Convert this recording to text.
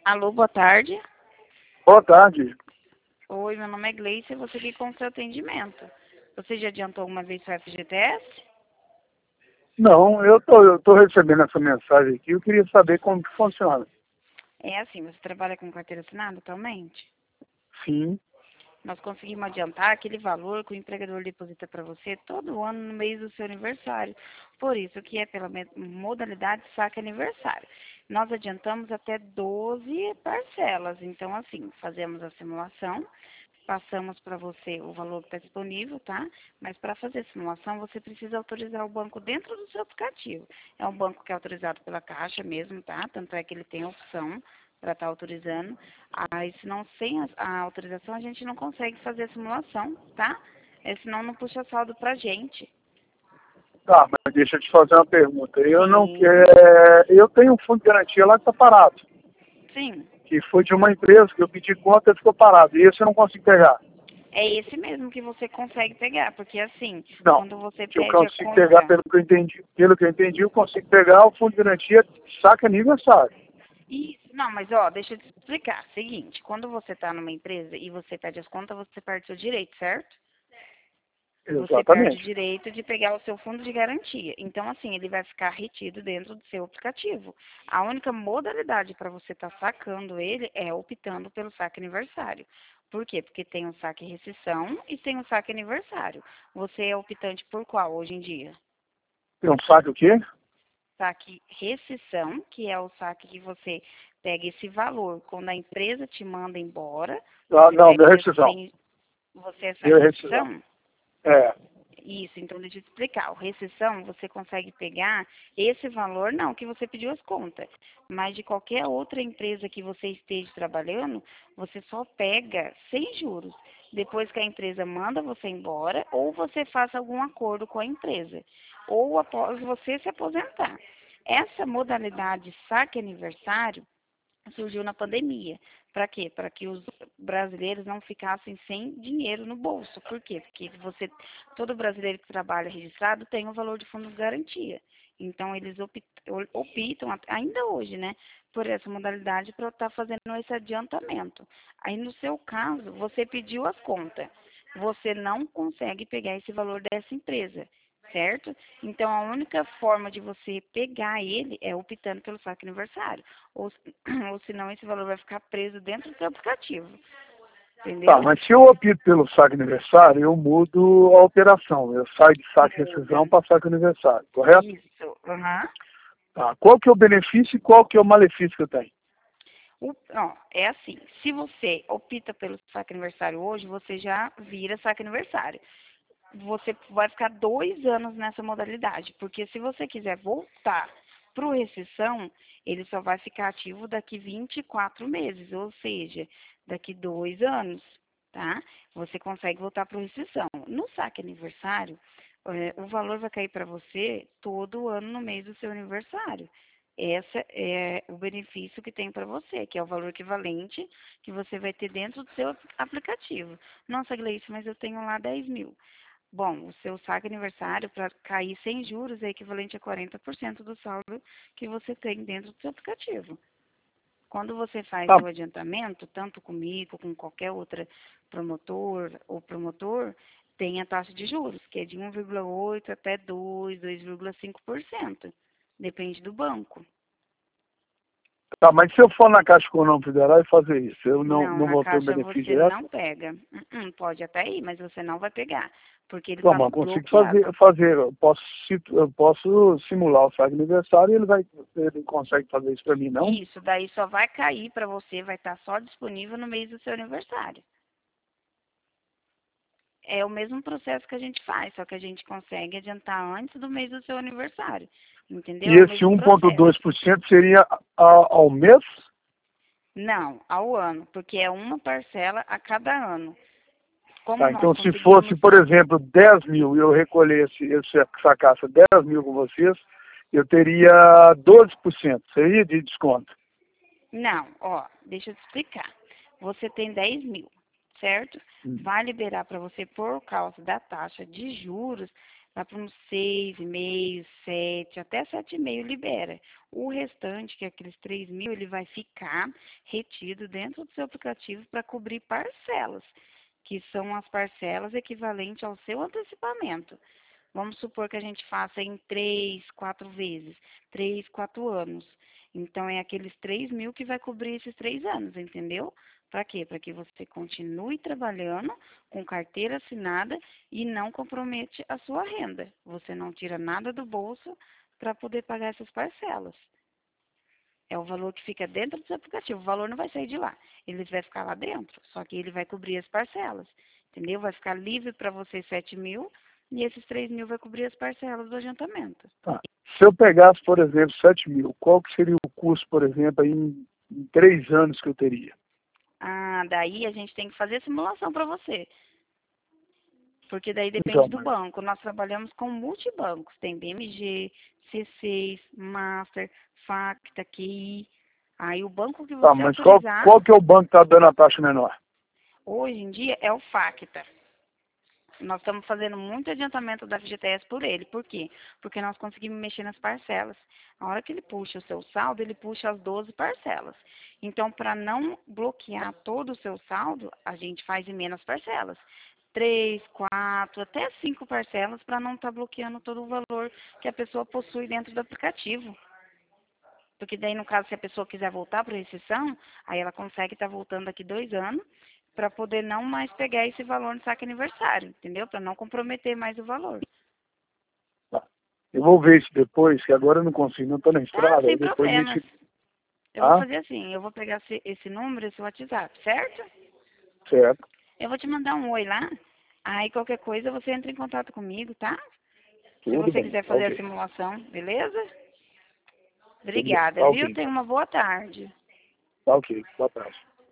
Alô, boa tarde. Boa tarde. Oi, meu nome é Gleice e você aqui com o seu atendimento. Você já adiantou alguma vez seu FGTS? Não, eu tô recebendo essa mensagem aqui. Eu queria saber como que funciona. É assim, você trabalha com carteira assinada atualmente? Sim. Nós conseguimos adiantar aquele valor que o empregador deposita para você todo ano no mês do seu aniversário. Por isso que é pela modalidade saque aniversário. Nós adiantamos até 12 parcelas. Então, assim, fazemos a simulação, passamos para você o valor que está disponível, tá? Mas para fazer a simulação, você precisa autorizar o banco dentro do seu aplicativo. É um banco que é autorizado pela Caixa mesmo, tá? Tanto é que ele tem a opção para estar autorizando. Aí, se não sem a autorização, a gente não consegue fazer a simulação, tá? Senão não puxa saldo pra gente. Tá, mas deixa eu te fazer uma pergunta. Eu não Sim, quero. Eu tenho um fundo de garantia lá que está parado. sim. Que foi de uma empresa que eu pedi conta e ficou parado. E esse eu não consigo pegar. É esse mesmo que você consegue pegar, porque assim, Não. quando você Que eu pede a consigo pegar, conta. pelo que eu entendi. Pelo que eu entendi, eu consigo pegar o fundo de garantia saca aniversário. Isso, não, mas ó, deixa eu te explicar. Seguinte, quando você está numa empresa e você pede as contas, você perde seu direito, certo? Você perde o Exatamente. direito de pegar o seu fundo de garantia. Então, assim, ele vai ficar retido dentro do seu aplicativo. A única modalidade para você estar sacando ele é optando pelo saque aniversário. Por quê? Porque tem o saque rescisão e tem o saque aniversário. Você é optante por qual hoje em dia? Tem um saque o quê? Saque rescisão, que é o saque que você pega esse valor quando a empresa te manda embora, Ah, você não, deu pega rescisão. sem. Você é Deu saque rescisão. rescisão? É. Isso, então deixa eu te explicar. O rescisão, você consegue pegar esse valor, não que você pediu as contas, mas de qualquer outra empresa que você esteja trabalhando, você só pega sem juros. Depois que a empresa manda você embora, ou você faça algum acordo com a empresa, ou após você se aposentar. Essa modalidade saque aniversário surgiu na pandemia. Para quê? Para que os brasileiros não ficassem sem dinheiro no bolso. Por quê? Porque todo brasileiro que trabalha registrado tem o valor de fundo de garantia. Então, eles optam, ainda hoje, né, por essa modalidade para estar fazendo esse adiantamento. Aí, no seu caso, você pediu as contas. Você não consegue pegar esse valor dessa empresa, certo? Então, a única forma de você pegar ele é optando pelo saque aniversário. Ou, ou senão esse valor vai ficar preso dentro do seu aplicativo. Tá, Entendeu? mas se eu opto pelo saque aniversário, eu mudo a operação. Eu saio de saque rescisão Muda. para saque aniversário, correto? Isso. Aham. Tá. Qual que é o benefício e qual que é o malefício que eu tenho? Ó, é assim, se você opta pelo saque aniversário hoje, você já vira saque aniversário. Você vai ficar 2 anos nessa modalidade, porque se você quiser voltar para o rescisão, ele só vai ficar ativo daqui 24 meses, ou seja, daqui 2 anos, tá? Você consegue voltar para o rescisão. No saque aniversário, o valor vai cair para você todo ano no mês do seu aniversário. Esse é o benefício que tem para você, que é o valor equivalente que você vai ter dentro do seu aplicativo. Nossa, Gleice, mas eu tenho lá 10 mil. Bom, o seu saque aniversário, para cair sem juros, é equivalente a 40% do saldo que você tem dentro do seu aplicativo. Quando você faz Tá, o adiantamento, tanto comigo, com qualquer outra promotor ou promotor, tem a taxa de juros, que é de 1,8 até 2, 2,5%. Depende do banco. tá, mas se eu for na Caixa Econômica Federal e fazer isso, eu não, Não, não na vou ter o caixa benefício você direto? não pega. Pode até ir, mas você não vai pegar, porque ele Não, está mas eu consigo bloqueado. eu posso simular o saque aniversário e ele consegue fazer isso para mim, não? Isso, daí só vai cair para você, vai estar só disponível no mês do seu aniversário. É o mesmo processo que a gente faz, só que a gente consegue adiantar antes do mês do seu aniversário. Entendeu? E É o esse mesmo processo. 1,2% seria ao mês? Não, ao ano, porque é uma parcela a cada ano. Como Tá, nós então se fosse, conseguimos. por exemplo, 10 mil e eu recolhesse, eu sacasse 10 mil com vocês, eu teria 12%, seria de desconto. Não, ó, deixa eu te explicar. Você tem 10 mil, certo? Hum. Vai liberar para você por causa da taxa de juros Lá para uns 6,5, 7, até 7,5 libera. O restante, que é aqueles 3.000, ele vai ficar retido dentro do seu aplicativo para cobrir parcelas, que são as parcelas equivalentes ao seu antecipamento. Vamos supor que a gente faça em 3, 4 vezes, 3, 4 anos. Então, é aqueles 3.000 que vai cobrir esses 3 anos, entendeu? Para quê? Para que você continue trabalhando com carteira assinada e não compromete a sua renda. Você não tira nada do bolso para poder pagar essas parcelas. É o valor que fica dentro do seu aplicativo. O valor não vai sair de lá. Ele vai ficar lá dentro. Só que ele vai cobrir as parcelas. Entendeu? Vai ficar livre para você 7.000 e esses 3.000 vai cobrir as parcelas do adiantamento. Tá. Se eu pegasse, por exemplo, 7.000, qual que seria o custo, por exemplo, aí em 3 anos que eu teria? Ah, daí a gente tem que fazer a simulação para você. Porque daí depende Então, do mas, banco. Nós trabalhamos com multibancos. Tem BMG, C6, Master, Facta, QI. Aí o banco que tá, você mas qual, autorizar, qual que é o banco que está dando a taxa menor? hoje em dia, é o Facta. Nós estamos fazendo muito adiantamento da FGTS por ele. Por quê? Porque nós conseguimos mexer nas parcelas. A hora que ele puxa o seu saldo, ele puxa as 12 parcelas. Então, para não bloquear todo o seu saldo, a gente faz em menos parcelas. 3, 4, até 5 parcelas para não estar bloqueando todo o valor que a pessoa possui dentro do aplicativo. Porque daí, no caso, se a pessoa quiser voltar para a rescisão, aí ela consegue estar voltando daqui 2 anos para poder não mais pegar esse valor no saque aniversário, entendeu? Para não comprometer mais o valor. Tá. Eu vou ver isso depois, que agora eu não consigo, não estou na Tá, estrada, sem aí depois a problemas. gente... Eu vou Ah, fazer assim, eu vou pegar esse número, esse WhatsApp, certo? certo. Eu vou te mandar um oi lá, aí qualquer coisa você entra em contato comigo, tá? Se Tudo você bem, quiser tá fazer a ok. simulação, beleza? Tudo bem, Obrigada, tá ok viu? Tenha então. uma boa tarde. Tá ok, boa tarde.